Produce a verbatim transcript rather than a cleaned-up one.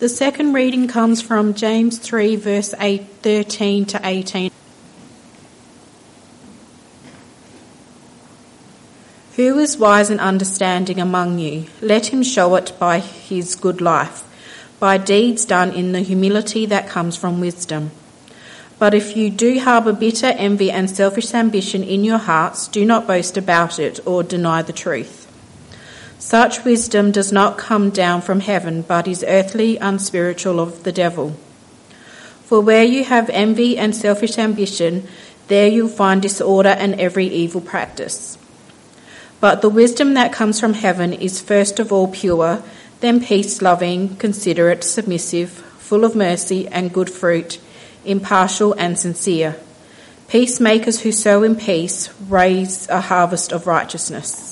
The second reading comes from James three, verse eight, thirteen to eighteen. Who is wise and understanding among you? Let him show it by his good life, by deeds done in the humility that comes from wisdom. But if you do harbour bitter envy and selfish ambition in your hearts, do not boast about it or deny the truth. Such wisdom does not come down from heaven, but is earthly, unspiritual, of the devil. For where you have envy and selfish ambition, there you'll find disorder and every evil practice. But the wisdom that comes from heaven is first of all pure, then peace-loving, considerate, submissive, full of mercy and good fruit, impartial and sincere. Peacemakers who sow in peace raise a harvest of righteousness.